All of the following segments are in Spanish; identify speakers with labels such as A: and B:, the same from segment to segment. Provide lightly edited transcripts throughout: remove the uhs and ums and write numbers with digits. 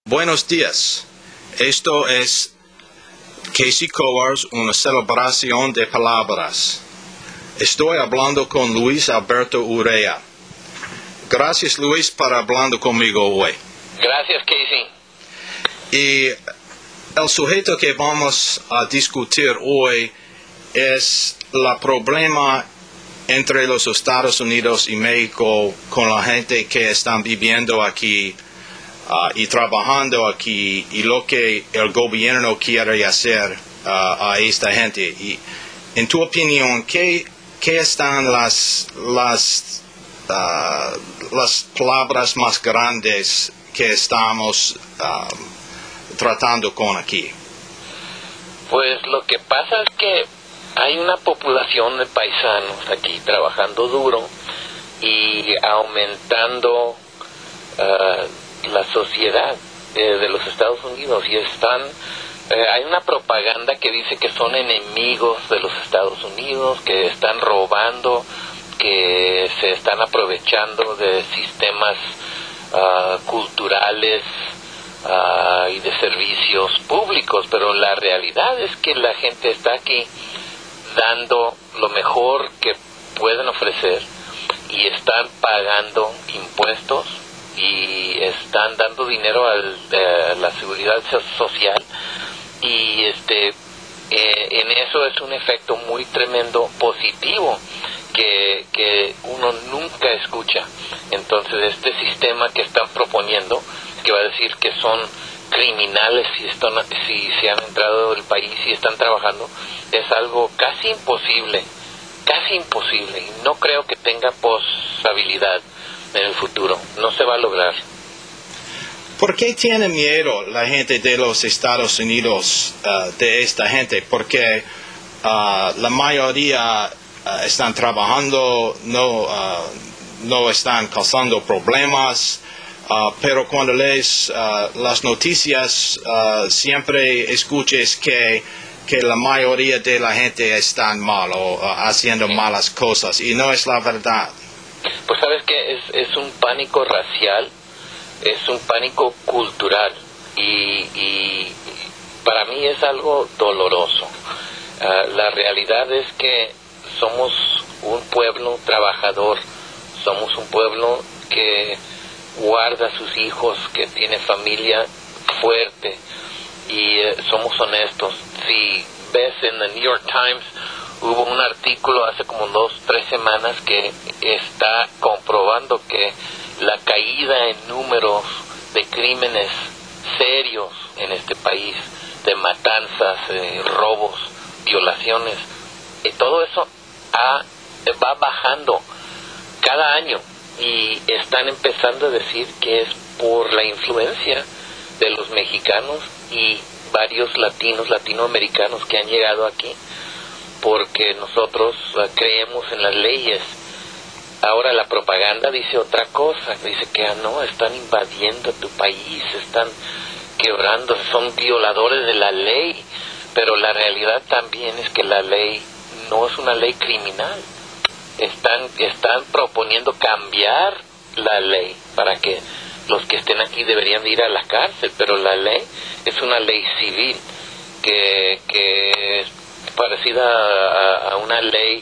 A: Buenos días. Esto es Casey Covers, una celebración de palabras. Estoy hablando con Luis Alberto Urrea. Gracias, Luis, por hablando conmigo hoy.
B: Gracias, Casey.
A: Y el sujeto que vamos a discutir hoy es el problema entre los Estados Unidos y México con la gente que están viviendo aquí y trabajando aquí y lo que el gobierno quiere hacer a esta gente. Y en tu opinión, ¿qué están las palabras más grandes que estamos tratando con aquí?
B: Pues lo que pasa es que hay una población de paisanos aquí trabajando duro y aumentando la sociedad de los Estados Unidos, y hay una propaganda que dice que son enemigos de los Estados Unidos, que están robando, que se están aprovechando de sistemas culturales y de servicios públicos, pero la realidad es que la gente está aquí dando lo mejor que pueden ofrecer y están pagando impuestos y están dando dinero a la seguridad social, y en eso es un efecto muy tremendo positivo que uno nunca escucha. Entonces este sistema que están proponiendo, que va a decir que son criminales si se han entrado del país y están trabajando, es algo casi imposible, y no creo que tenga posibilidad en el futuro. No se va a lograr.
A: ¿Por qué tiene miedo la gente de los Estados Unidos de esta gente? Porque la mayoría están trabajando, no están causando problemas, pero cuando lees las noticias siempre escuchas que la mayoría de la gente están mal o haciendo malas cosas, y no es la verdad.
B: Pues sabes que es un pánico racial, es un pánico cultural, y para mí es algo doloroso. La realidad es que somos un pueblo trabajador, somos un pueblo que guarda a sus hijos, que tiene familia fuerte, y somos honestos. Si ves en el New York Times, hubo un artículo hace como 2-3 semanas que está comprobando que la caída en números de crímenes serios en este país, de matanzas, robos, violaciones, todo eso va bajando cada año, y están empezando a decir que es por la influencia de los mexicanos y varios latinoamericanos que han llegado aquí, porque nosotros creemos en las leyes. Ahora la propaganda dice otra cosa, dice que no, están invadiendo tu país, están quebrando, son violadores de la ley, pero la realidad también es que la ley no es una ley criminal. Están proponiendo cambiar la ley para que los que estén aquí deberían de ir a la cárcel, pero la ley es una ley civil que es parecida a una ley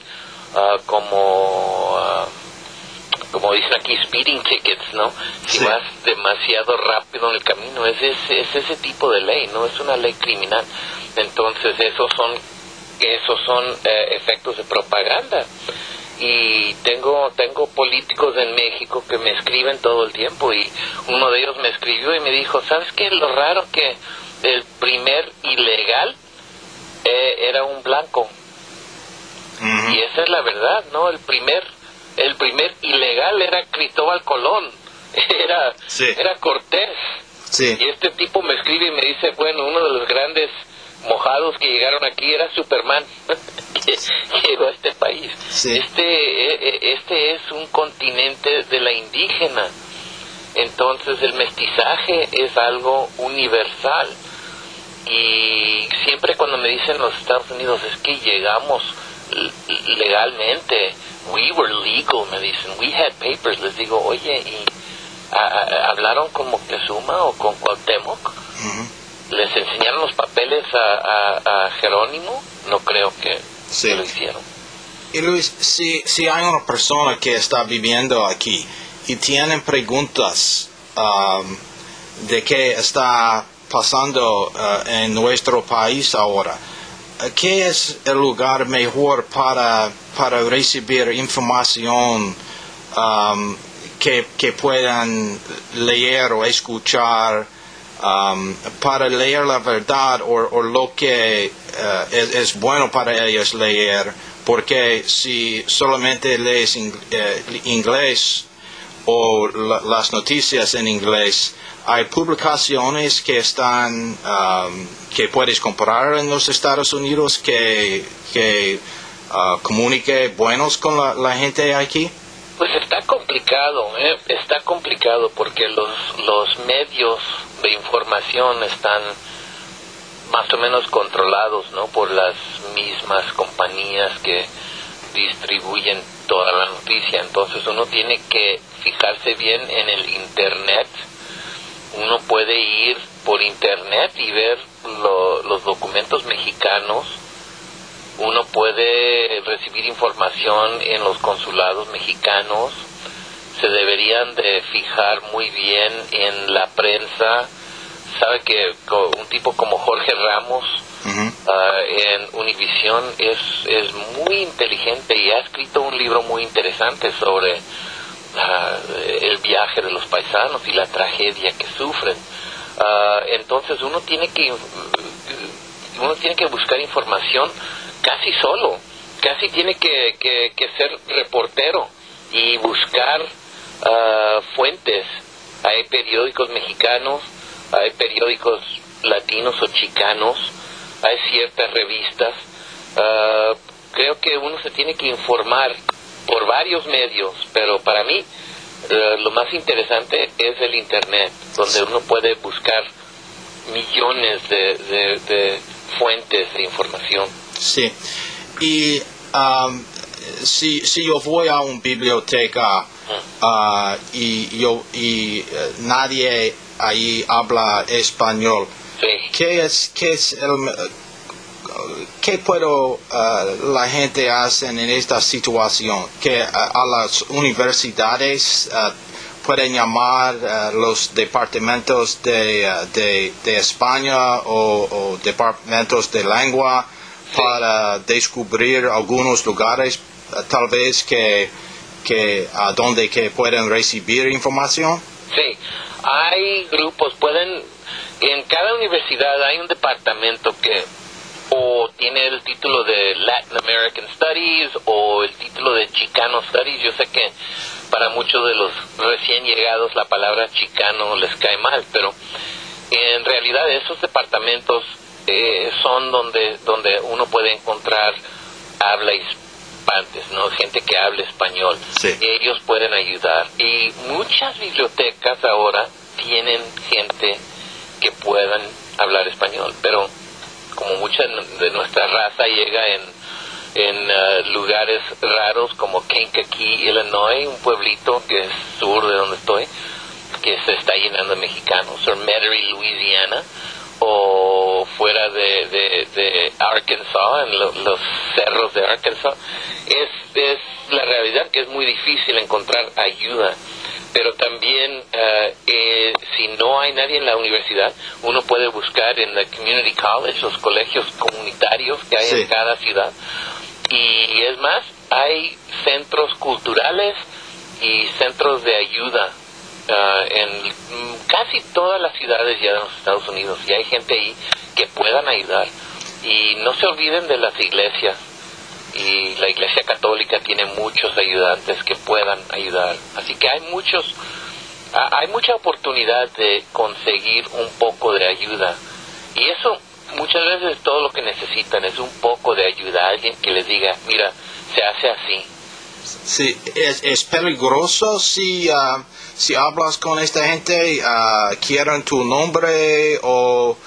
B: como dicen aquí, speeding tickets, ¿no? Si vas demasiado rápido en el camino, es ese tipo de ley, no es una ley criminal. Entonces esos son efectos de propaganda. Y tengo políticos en México que me escriben todo el tiempo, y uno de ellos me escribió y me dijo, ¿sabes qué? Lo raro que el primer ilegal era un blanco. Uh-huh. Y esa es la verdad, ¿no? El primer ilegal era Cristóbal Colón, era Cortés.
A: Sí.
B: Y este tipo me escribe y me dice, bueno, uno de los grandes mojados que llegaron aquí era Superman, que llegó a este país.
A: Sí.
B: Este es un continente de la indígena, entonces el mestizaje es algo universal, y siempre cuando me dicen los Estados Unidos es que llegamos legalmente, we were legal, me dicen, we had papers, les digo, oye, ¿Hablaron con Moctezuma o con Cuauhtémoc? ¿Les enseñaron los papeles a Jerónimo? No creo que lo hicieron.
A: Y Luis, si hay una persona que está viviendo aquí y tienen preguntas de qué está pasando en nuestro país ahora, ¿qué es el lugar mejor para recibir información que puedan leer o escuchar, para leer la verdad o lo que es bueno para ellos leer? Porque si solamente lees inglés o las noticias en inglés, hay publicaciones que están que puedes comprar en los Estados Unidos que comunique buenos con la gente aquí.
B: Pues está complicado porque los medios de información están más o menos controlados, ¿no?, por las mismas compañías que distribuyen toda la noticia. Entonces uno tiene que fijarse bien en el internet. Uno puede ir por internet y ver los documentos mexicanos. Uno puede recibir información en los consulados mexicanos. Se deberían de fijar muy bien en la prensa. Sabe que un tipo como Jorge Ramos en Univisión es muy inteligente y ha escrito un libro muy interesante sobre el viaje de los paisanos y la tragedia que sufren. Entonces uno tiene que buscar información casi solo, casi tiene que ser reportero y buscar fuentes. Hay periódicos mexicanos, hay periódicos latinos o chicanos, hay ciertas revistas. Creo que uno se tiene que informar por varios medios, pero para mí lo más interesante es el internet, donde uno puede buscar millones de fuentes de información.
A: Sí, y si yo voy a una biblioteca y nadie ahí habla español, ¿qué puedo la gente hacer en esta situación? Que a las universidades pueden llamar los departamentos de España o departamentos de lengua para descubrir algunos lugares tal vez que donde que pueden recibir información.
B: Sí, hay grupos, en cada universidad hay un departamento que o tiene el título de Latin American Studies o el título de Chicano Studies. Yo sé que para muchos de los recién llegados la palabra chicano les cae mal, pero en realidad esos departamentos son donde uno puede encontrar habla hispantes, ¿no?, gente que habla español.
A: Sí.
B: Ellos pueden ayudar, y muchas bibliotecas ahora tienen gente que puedan hablar español, pero como mucha de nuestra raza llega en lugares raros como Kankakee, Illinois, un pueblito que es sur de donde estoy, que se está llenando de mexicanos, o Metairie, Louisiana, o fuera de Arkansas, en los cerros de Arkansas. Es la realidad que es muy difícil encontrar ayuda, pero también si no hay nadie en la universidad, uno puede buscar en la community college, los colegios comunitarios que hay en cada ciudad, y es más, hay centros culturales y centros de ayuda en casi todas las ciudades ya de los Estados Unidos, y hay gente ahí que puedan ayudar. Y no se olviden de las iglesias, y la Iglesia Católica tiene muchos ayudantes que puedan ayudar, así que hay mucha oportunidad de conseguir un poco de ayuda, y eso muchas veces es todo lo que necesitan, es un poco de ayuda, alguien que les diga, mira, se hace así.
A: Sí, es peligroso si hablas con esta gente, quieren tu nombre o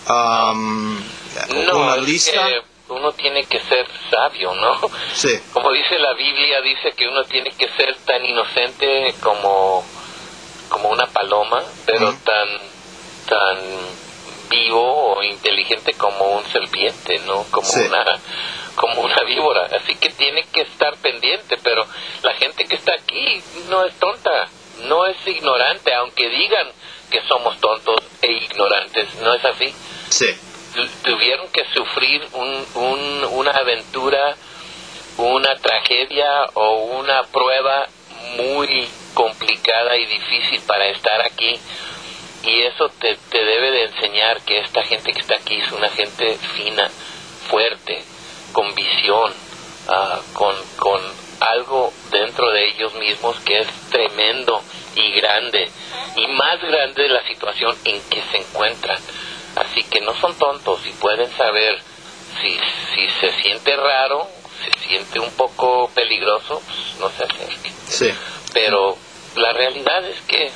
A: una lista.
B: Uno tiene que ser sabio, ¿no?
A: Sí.
B: Como dice la Biblia, dice que uno tiene que ser tan inocente como como una paloma, pero tan vivo o inteligente como un serpiente, ¿no? Como una víbora. Así que tiene que estar pendiente, pero la gente que está aquí no es tonta, no es ignorante, aunque digan que somos tontos e ignorantes, no es así.
A: Sí.
B: Tuvieron que sufrir una aventura, una tragedia o una prueba muy complicada y difícil para estar aquí, y eso te debe de enseñar que esta gente que está aquí es una gente fina, fuerte, con visión, con algo dentro de ellos mismos que es tremendo y grande, y más grande de la situación en que se encuentran. Así que no son tontos y pueden saber si se siente raro, se siente un poco peligroso, pues no se acerque.
A: Sí.
B: Pero la realidad es que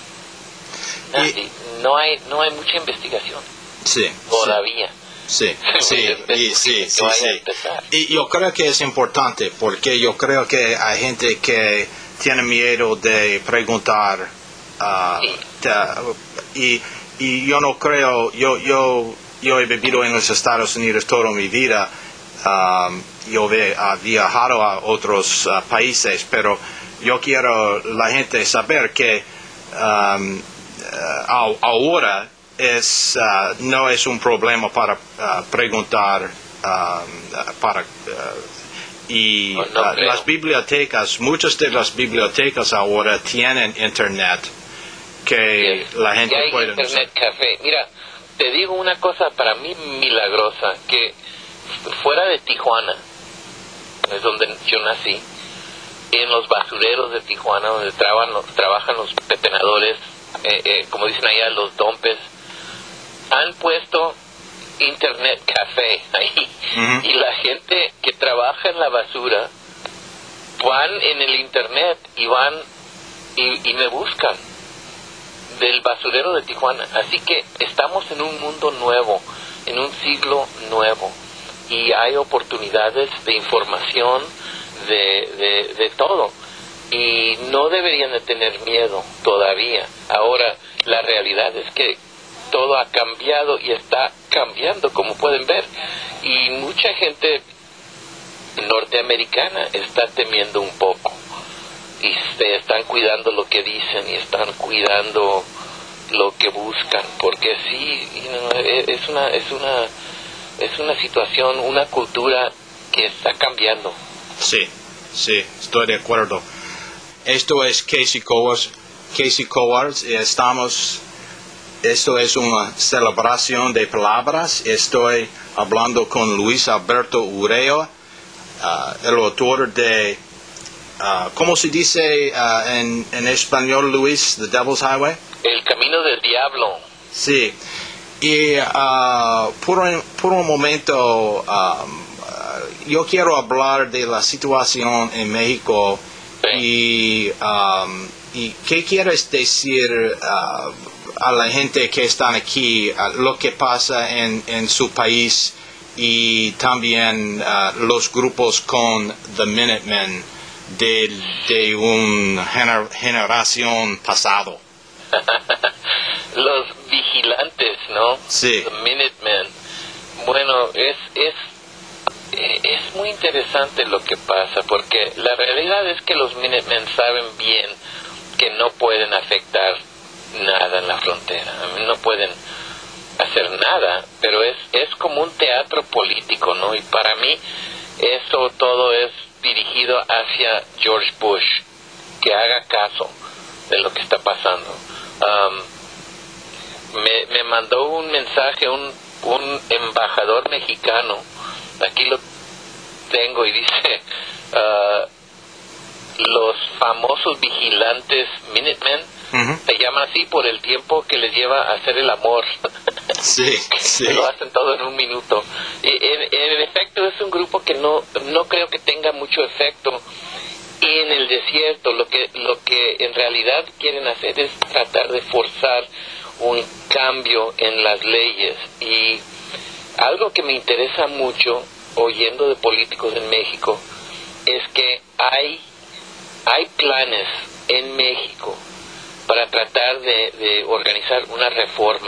B: no hay mucha investigación.
A: Sí.
B: Todavía.
A: Sí, sí. Y yo creo que es importante, porque yo creo que hay gente que tiene miedo de preguntar, y yo no creo, yo he vivido en los Estados Unidos toda mi vida. Yo he viajado a otros países, pero yo quiero la gente saber que ahora no es un problema para preguntar, las bibliotecas, muchas de las bibliotecas ahora tienen internet que la gente
B: hay
A: puede
B: internet café. Mira, te digo una cosa para mí milagrosa, que fuera de Tijuana, es donde yo nací, en los basureros de Tijuana, donde trabajan los pepenadores, como dicen allá, los dompes, han puesto internet café ahí. Y la gente que trabaja en la basura van en el internet y van y me buscan del basurero de Tijuana. Así que estamos en un mundo nuevo, en un siglo nuevo, y hay oportunidades de información, de todo, y no deberían de tener miedo todavía. Ahora la realidad es que todo ha cambiado y está cambiando, como pueden ver, y mucha gente norteamericana está temiendo un poco y se están cuidando lo que dicen y están cuidando lo que buscan, porque sí, es una situación, una cultura que está cambiando.
A: Sí, estoy de acuerdo. Esto es Casey Cowards, y esto es una celebración de palabras. Estoy hablando con Luis Alberto Urrea, el autor de, ¿cómo se dice en español, Luis? The Devil's Highway.
B: El camino del diablo.
A: Sí. Y por un momento, yo quiero hablar de la situación en México. Sí. Y ¿qué quieres decir a la gente que están aquí, lo que pasa en su país, y también los grupos con The Minutemen de una generación pasado?
B: Los vigilantes, ¿no?
A: Sí.
B: The Minutemen. Bueno, es muy interesante lo que pasa, porque la realidad es que los Minutemen saben bien que no pueden afectar nada en la frontera, no pueden hacer nada, pero es como un teatro político, ¿no? Y para mí eso todo es dirigido hacia George Bush, que haga caso de lo que está pasando. Me mandó un mensaje un embajador mexicano, aquí lo tengo, y dice, los famosos vigilantes Minutemen se llaman así por el tiempo que les lleva a hacer el amor.
A: Sí.
B: Lo hacen todo en un minuto. En efecto, es un grupo que no creo que tenga mucho efecto en el desierto. Lo que en realidad quieren hacer es tratar de forzar un cambio en las leyes. Y algo que me interesa mucho oyendo de políticos en México es que hay planes en México para tratar de organizar una reforma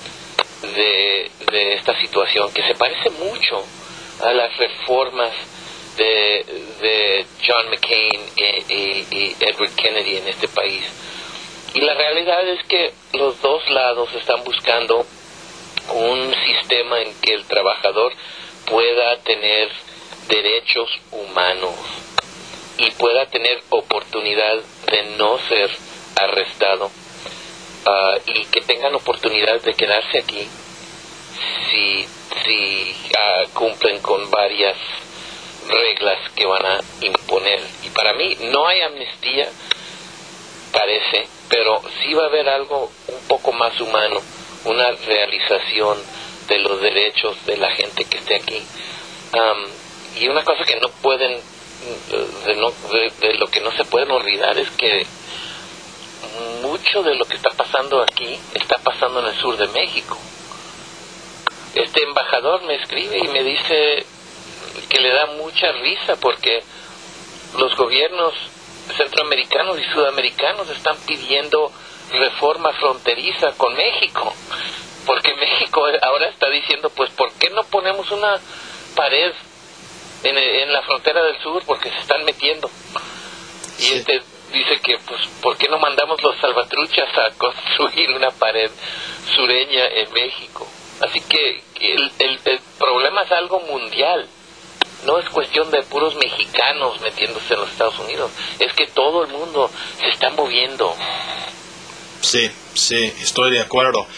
B: de esta situación que se parece mucho a las reformas de John McCain y Edward Kennedy en este país. Y la realidad es que los dos lados están buscando un sistema en que el trabajador pueda tener derechos humanos y pueda tener oportunidad de no ser arrestado, y que tengan oportunidad de quedarse aquí si cumplen con varias reglas que van a imponer. Y para mí no hay amnistía, parece, pero sí va a haber algo un poco más humano, una realización de los derechos de la gente que esté aquí. Y una cosa que no pueden, de lo que no se pueden olvidar, es que mucho de lo que está pasando aquí está pasando en el sur de México. Este embajador me escribe y me dice que le da mucha risa porque los gobiernos centroamericanos y sudamericanos están pidiendo reforma fronteriza con México, porque México ahora está diciendo, pues, ¿por qué no ponemos una pared en la frontera del sur? Porque se están metiendo. Y dice que, pues, ¿por qué no mandamos los salvatruchas a construir una pared sureña en México? Así que el problema es algo mundial. No es cuestión de puros mexicanos metiéndose en los Estados Unidos. Es que todo el mundo se está moviendo.
A: Sí, estoy de acuerdo.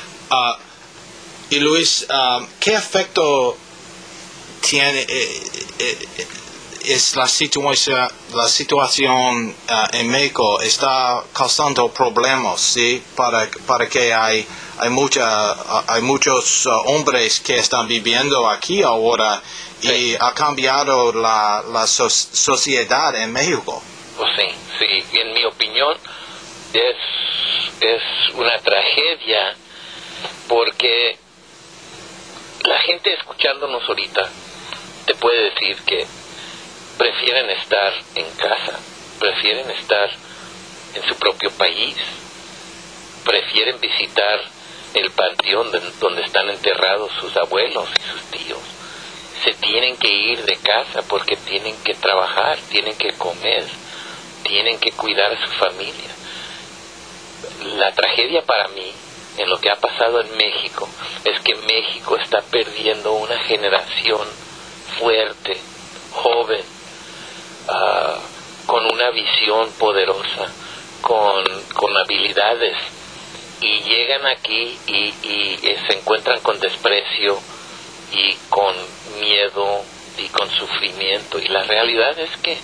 A: Y Luis, ¿qué efecto tiene es la situación en México? Está causando problemas, ¿sí? Para que hay muchos hombres que están viviendo aquí ahora, y sí, ha cambiado la sociedad en México.
B: Pues sí, en mi opinión es una tragedia, porque la gente escuchándonos ahorita te puede decir que prefieren estar en casa, prefieren estar en su propio país, prefieren visitar el panteón donde están enterrados sus abuelos y sus tíos. Se tienen que ir de casa porque tienen que trabajar, tienen que comer, tienen que cuidar a su familia. La tragedia para mí, en lo que ha pasado en México, es que México está perdiendo una generación fuerte, joven, con una visión poderosa, con habilidades, y llegan aquí y se encuentran con desprecio y con miedo y con sufrimiento. Y la realidad es que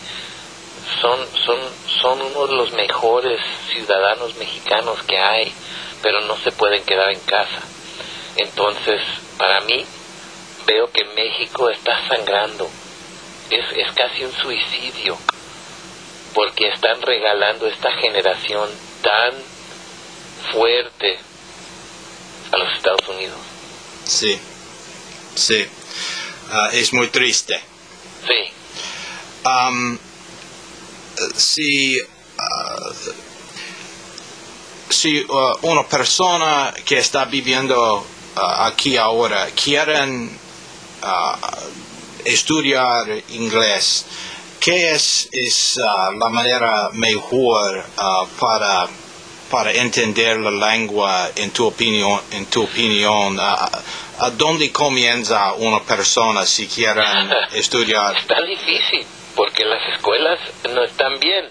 B: son uno de los mejores ciudadanos mexicanos que hay, pero no se pueden quedar en casa. Entonces, para mí, veo que México está sangrando. Es casi un suicidio, porque están regalando esta generación tan fuerte a los Estados Unidos.
A: Sí. Es muy triste.
B: Sí.
A: Si una persona que está viviendo aquí ahora quieren estudiar inglés, ¿qué es la manera mejor para entender la lengua en tu opinión? ¿A dónde comienza una persona si quieren estudiar?
B: Está difícil, porque las escuelas no están bien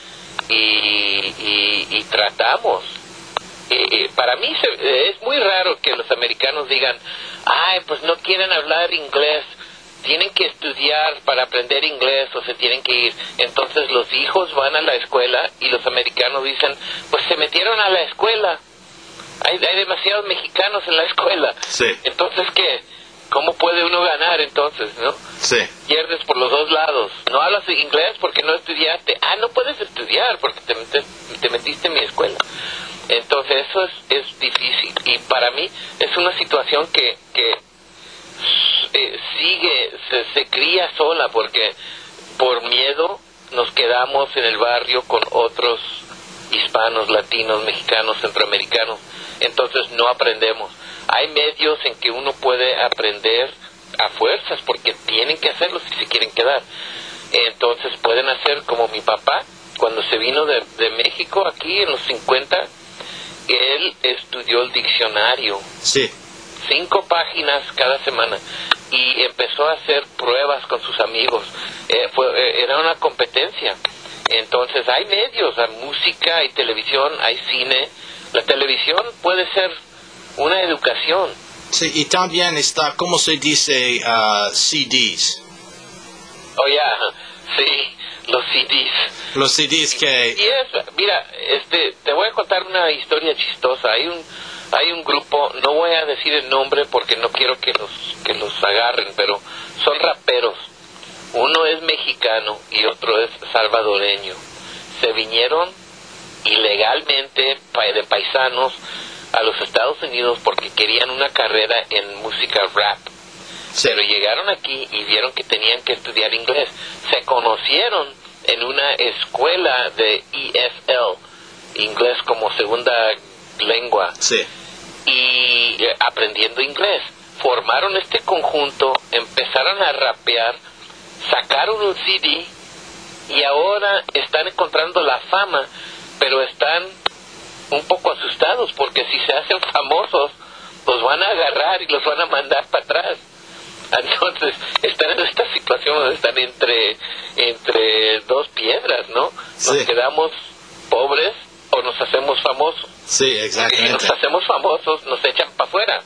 B: y tratamos. Para mí es muy raro que los americanos digan, pues no quieren hablar inglés, tienen que estudiar para aprender inglés o se tienen que ir. Entonces los hijos van a la escuela y los americanos dicen, pues se metieron a la escuela. Hay demasiados mexicanos en la escuela.
A: Sí.
B: Entonces, ¿qué? ¿Cómo puede uno ganar entonces, no?
A: Sí.
B: Pierdes por los dos lados. No hablas inglés porque no estudiaste. No puedes estudiar porque te metiste en mi escuela. Entonces, eso es difícil. Y para mí es una situación que sigue, se cría sola, porque por miedo nos quedamos en el barrio con otros hispanos, latinos, mexicanos, centroamericanos. Entonces no aprendemos. Hay medios en que uno puede aprender a fuerzas porque tienen que hacerlo si se quieren quedar. Entonces pueden hacer como mi papá, cuando se vino de México aquí en los 50, él estudió el diccionario.
A: Sí.
B: 5 páginas cada semana y empezó a hacer pruebas con sus amigos. Era una competencia. Entonces hay medios, hay música, hay televisión, hay cine. La televisión puede ser una educación.
A: Sí, y también está, ¿cómo se dice? CDs.
B: Oh, ya, sí, los CDs.
A: Los CDs que...
B: Mira, te voy a contar una historia chistosa. Hay un grupo, no voy a decir el nombre porque no quiero que los agarren, pero son raperos. Uno es mexicano y otro es salvadoreño. Se vinieron ilegalmente de paisanos a los Estados Unidos porque querían una carrera en música rap. Sí. Pero llegaron aquí y vieron que tenían que estudiar inglés. Se conocieron en una escuela de ESL, inglés como segunda lengua.
A: Sí.
B: Y aprendiendo inglés. Formaron este conjunto, empezaron a rapear, sacaron un CD y ahora están encontrando la fama, pero están un poco asustados porque si se hacen famosos los van a agarrar y los van a mandar para atrás. Entonces están en esta situación donde están entre dos piedras, ¿no?
A: Sí.
B: Nos quedamos pobres o nos hacemos famosos.
A: Sí, exactamente.
B: Si nos hacemos famosos nos echan para afuera.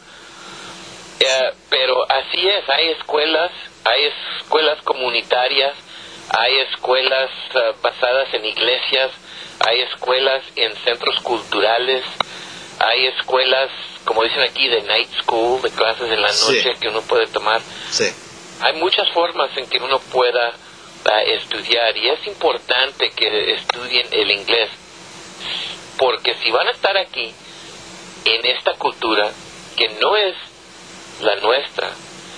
B: Pero así es, hay escuelas comunitarias, hay escuelas basadas en iglesias, hay escuelas en centros culturales, hay escuelas, como dicen aquí, de night school, de clases en la noche, sí, que uno puede tomar.
A: Sí.
B: Hay muchas formas en que uno pueda estudiar y es importante que estudien el inglés, porque si van a estar aquí en esta cultura que no es la nuestra,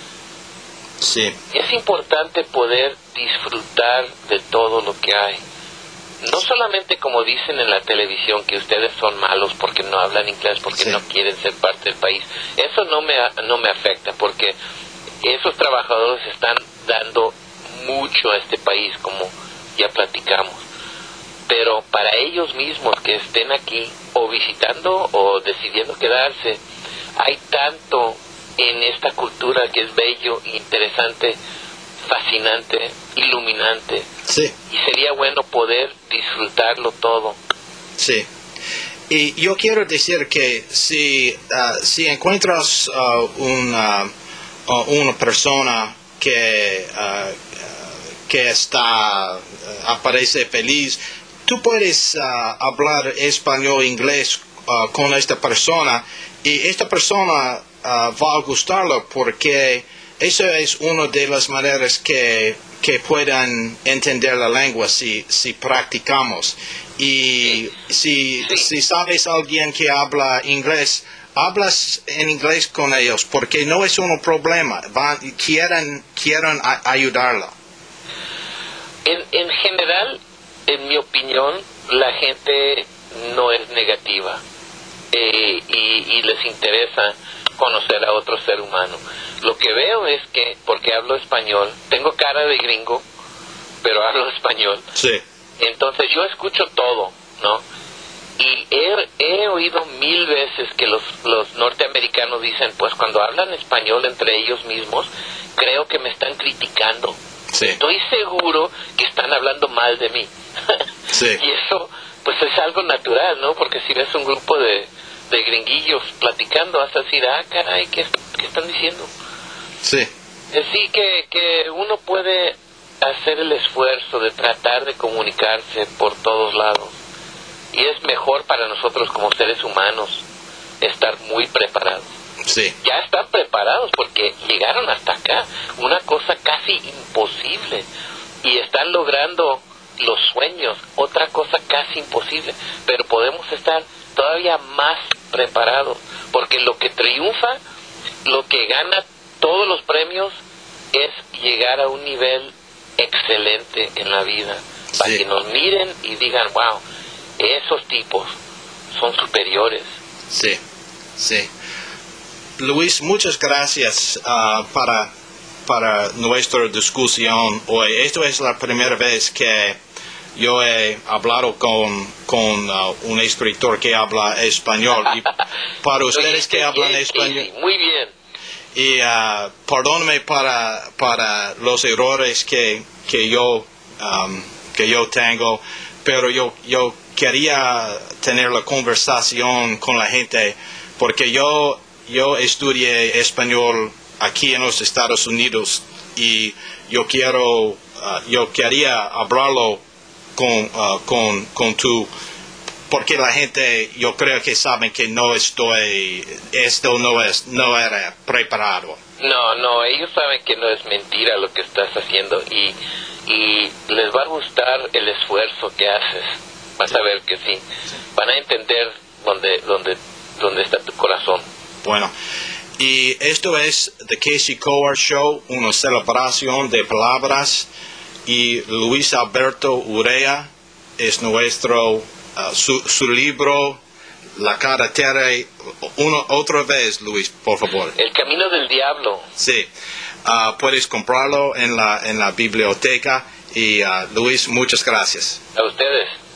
A: sí,
B: es importante poder disfrutar de todo lo que hay. No solamente como dicen en la televisión que ustedes son malos porque no hablan inglés, porque sí, no quieren ser parte del país. Eso no me afecta porque esos trabajadores están dando mucho a este país, como ya platicamos. Pero para ellos mismos que estén aquí o visitando o decidiendo quedarse, hay tanto en esta cultura que es bello, interesante, fascinante, iluminante.
A: Sí.
B: Y sería bueno poder disfrutarlo todo.
A: Sí. Y yo quiero decir que si encuentras una persona que aparece feliz, tú puedes hablar español, inglés con esta persona y esta persona va a gustarlo porque eso es una de las maneras que puedan entender la lengua si practicamos. Y si sabes a alguien que habla inglés, hablas en inglés con ellos porque no es un problema. Quieren ayudarla.
B: En general, en mi opinión, la gente no es negativa y les interesa conocer a otro ser humano. Lo que veo es que, porque hablo español, tengo cara de gringo, pero hablo español.
A: Sí.
B: Entonces yo escucho todo, ¿no? Y he oído 1000 veces que los norteamericanos dicen, pues cuando hablan español entre ellos mismos, creo que me están criticando.
A: Sí.
B: Estoy seguro que están hablando mal de mí.
A: Sí.
B: Y eso, pues es algo natural, ¿no? Porque si ves un grupo de gringuillos platicando, vas a decir, caray, ¿qué están diciendo?
A: Sí.
B: Así que uno puede hacer el esfuerzo de tratar de comunicarse por todos lados. Y es mejor para nosotros como seres humanos estar muy preparados.
A: Sí.
B: Ya están preparados porque llegaron hasta acá, una cosa casi imposible. Y están logrando los sueños, otra cosa casi imposible. Pero podemos estar todavía más preparados, porque lo que triunfa, lo que gana todos los premios es llegar a un nivel excelente en la vida, para
A: sí,
B: que nos miren y digan, wow, esos tipos son superiores.
A: Sí, sí. Luis, muchas gracias para nuestra discusión hoy. Esto es la primera vez que yo he hablado con un escritor que habla español. Y para ustedes que hablan español.
B: Sí, muy bien.
A: Y perdóname para los errores que yo tengo, pero yo quería tener la conversación con la gente porque yo estudié español aquí en los Estados Unidos y yo quería hablarlo con tú, porque la gente, yo creo que saben que esto no era preparado.
B: No, ellos saben que no es mentira lo que estás haciendo y les va a gustar el esfuerzo que haces. Vas a ver que sí. Van a entender dónde está tu corazón.
A: Bueno, y esto es The Casey Coar Show, una celebración de palabras, y Luis Alberto Urrea es nuestro, su libro, La Carretera. Otra vez, Luis, por favor.
B: El Camino del Diablo.
A: Sí, puedes comprarlo en la biblioteca, y Luis, muchas gracias.
B: A ustedes.